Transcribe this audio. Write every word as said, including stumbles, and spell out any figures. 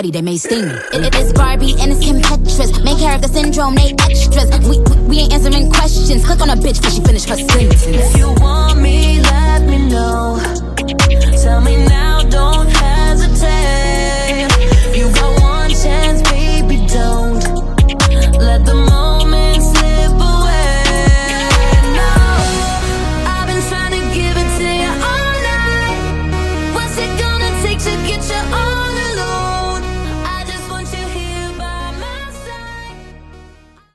They may sting. It, it is Barbie and it's Kim Petras. Main character syndrome, they extras. We, we we ain't answering questions. Click on a bitch till she finish her sentence. If you want